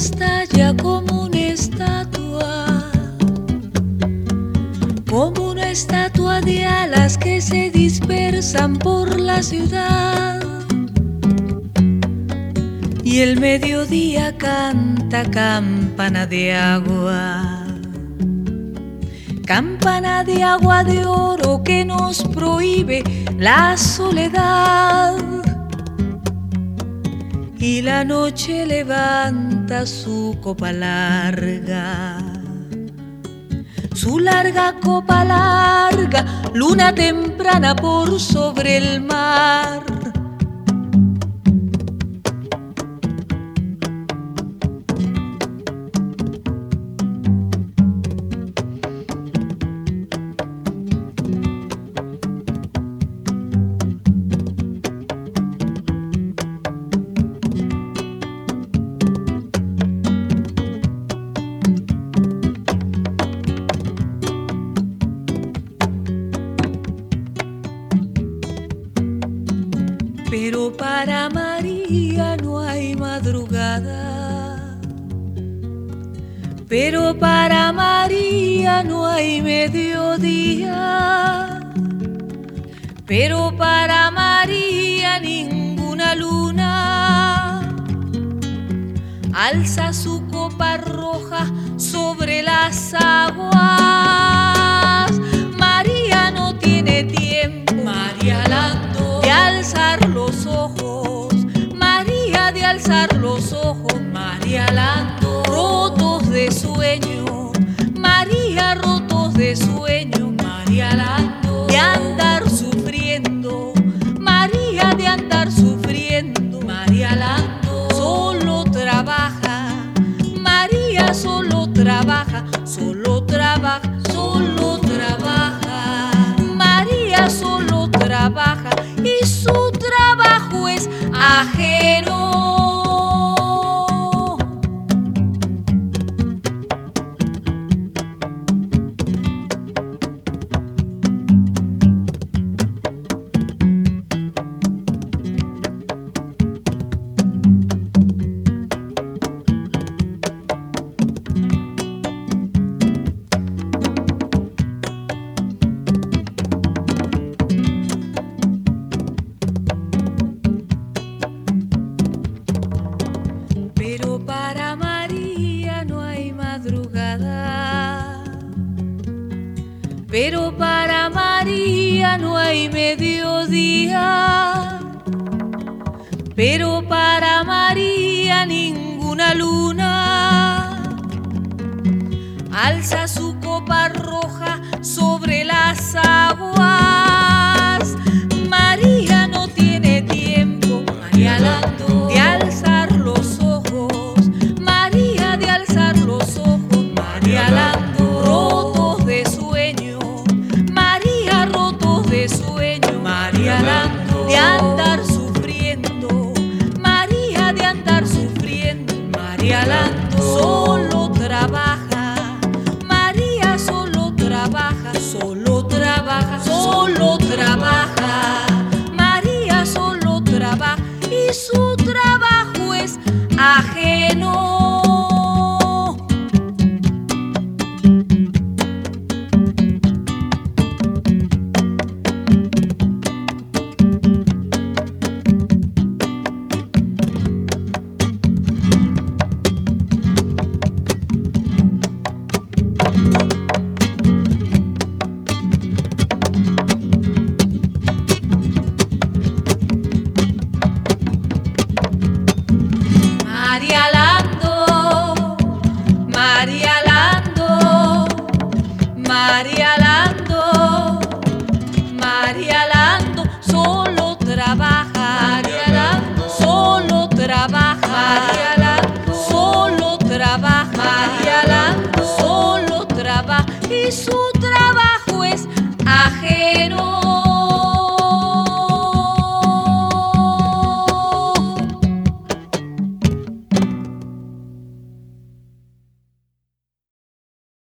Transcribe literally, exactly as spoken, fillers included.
estalla como una estatua, como una estatua de alas que se dispersan por la ciudad. Y el mediodía canta campana de agua, campana de agua de oro que nos prohíbe la soledad. Y la noche levanta su copa larga, su larga copa larga, luna temprana por sobre el mar. Pero para María no hay madrugada, pero para María no hay mediodía, pero para María ninguna luna alza su copa roja sobre las aguas. María no tiene tiempo, María Lando, de alzar los ojos, María de alzar los ojos, María Lando, rotos de sueño, María rotos de sueño, María Lando, de andar sufriendo, María de andar sufriendo, María Lando, solo trabaja, María solo trabaja, solo trabaja, solo trabaja, María solo trabaja y su trabajo es ajeno. Pero para María no hay madrugada, pero para María no hay mediodía, pero para María ninguna luna alza su copa roja sobre las aguas. María no tiene tiempo, María Lando, de alzar los ojos, María de alzar los ojos, María Lando, rotos de sueño, María rotos de sueño, María Lando, de andar sufriendo, María de andar sufriendo, María Lando, solo trabaja, María solo trabaja, solo trabaja, solo trabaja, María solo trabaja y su trabajo es ajeno. María Lando, María Lando, María Lando, María Lando, solo trabaja, María Lando, solo trabaja, María Lando, solo trabaja, María Lando, solo trabaja y su